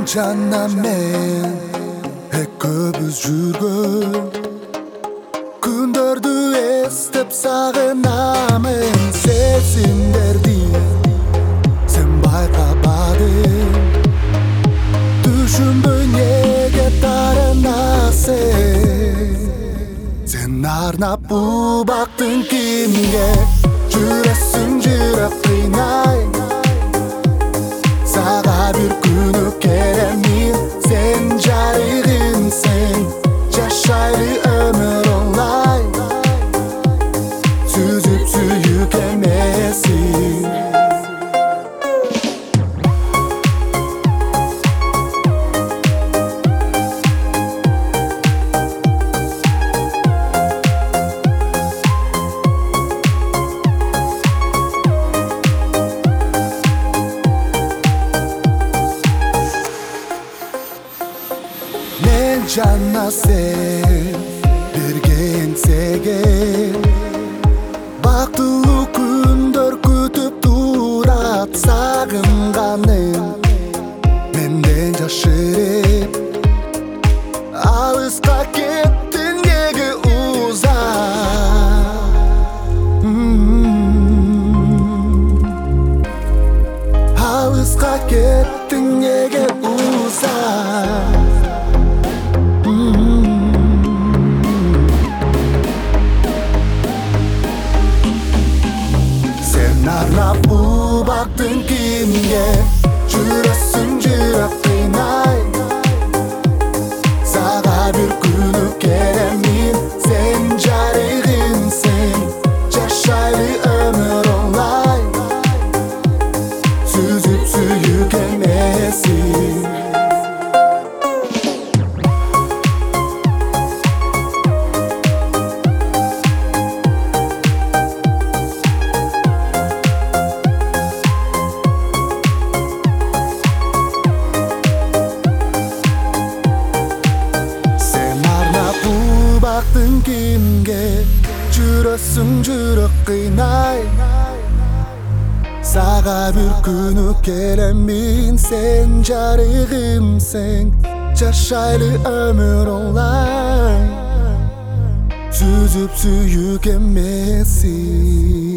жана мен экөөбүз жүргөн күндөрдү эстеп сагынамын. Сезимдерди сен байкабадың, түшүнбөй неге таарынасың. Сен арнап убактың кимге, жүрөсүң жүрөк кыйнай. Сага бир күнү келемин, сен жарыгымсың. Жашайлы өмүр оңай, сүзүп сүйүк эмесин. Мен жана сен бирге эңсеген, бактылуу күндөр күтүп турат. Сагынганың менден жашырып, алыска кеттиң неге узап. Алыска кеттиң неге узап. Арнап убактың кимге, жүрөсүң жүрөк кыйнай. Сага бир күнү келемин, сен жарыгымсың. Жашайлы өмүр оңай, сүзүп сүйүк эмесин. Убактың кимге, жүрөсүң жүрөк кыйнай. Сага бир күнү келемин, сен жарыгымсың. Жашайлы өмүр оңай, сүзүп сүйүк эмесин.